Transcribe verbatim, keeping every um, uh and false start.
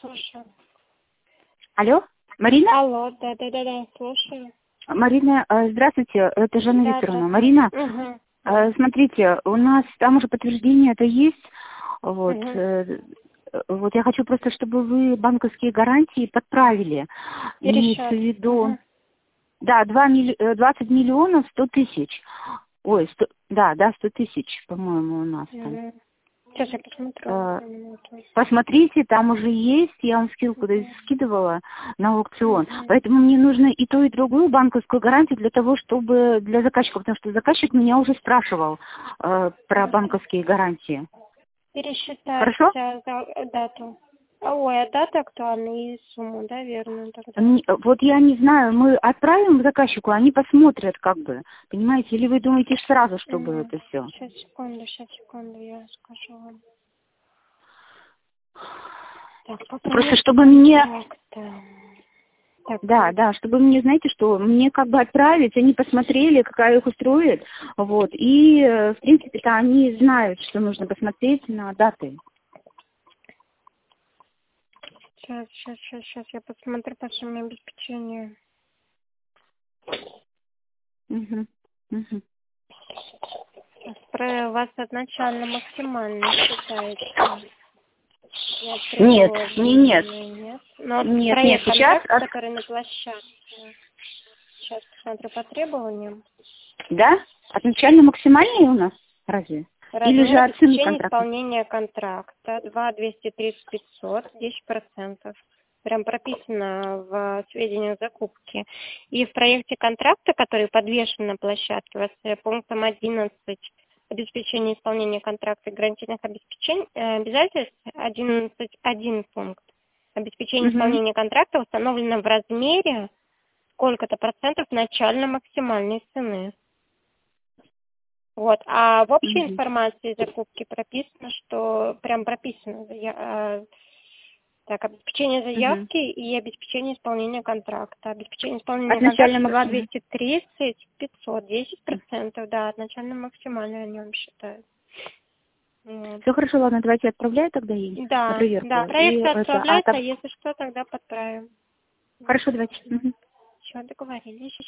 слушаю. Алло, Марина? Алло, да-да-да, слушаю. Марина, э, здравствуйте, это Жанна Да, Викторовна. здравствуйте. Марина, Угу. э, смотрите, у нас там уже подтверждение это есть. Вот, Угу. э, вот я хочу просто, чтобы вы банковские гарантии подправили. Имеется в Пересчет. виду, Угу. да, два милли- э, двадцать миллионов сто тысяч. Ой, сто, да, да, сто тысяч, по-моему, у нас там. Угу. Сейчас я посмотрю. Э, Одну минуту. Посмотрите, там уже есть, я вам ссылку Угу. скидывала на аукцион. Угу. Поэтому мне нужно и ту, и другую банковскую гарантию для того, чтобы для заказчика, потому что заказчик меня уже спрашивал э, про банковские гарантии. Пересчитать Хорошо? э, за- дату. А, Ой, а дата актуальна и сумму, да, верно тогда? М, Вот я не знаю, мы отправим заказчику, они посмотрят как бы, понимаете, или вы думаете сразу, чтобы Угу. это все? Сейчас, секунду, сейчас, секунду, я скажу вам. Так, по Просто проекту чтобы мне контракта. Так, Да, да, чтобы мне, знаете, что мне как бы отправить, они посмотрели, какая их устроит, вот, и, э, в принципе-то, они знают, что нужно посмотреть на даты. сейчас, сейчас, сейчас, сейчас я посмотрю по сумме обеспечения. Угу, угу. Про у вас изначально максимально считается. Нет, Нет, не, нет, предложения нет. Но вот нет, нет, проект сейчас, контракт, от- который на площадке. Сейчас посмотрю по требованиям. да, отначально максимальные у нас, разве? Или же Размер от цены обеспечения контракта? исполнения контракта два двести тридцать пятьсот, десять процентов. Прям прописано в сведениях закупки. И в проекте контракта, который подвешен на площадке, у вас э, пунктом одиннадцать обеспечение исполнения контракта и гарантийных обеспечений, э, обязательств одиннадцать один пункт. Обеспечение Угу, исполнения контракта установлено в размере сколько-то процентов начально-максимальной цены. Вот. А в общей угу, информации закупки прописано, что прям прописано зая- э, так, обеспечение угу. заявки и обеспечение исполнения контракта. Обеспечение исполнения Отначально контракта два максимально. двести тридцать пятьсот, десять процентов, да, отначально максимально они вам считают. Вот. Все хорошо, ладно, давайте отправляю тогда ей на Да, да, проверку. И проект это, а отправляется, а там... если что, тогда подправим. Хорошо, давайте. Мгм. Все, договорились.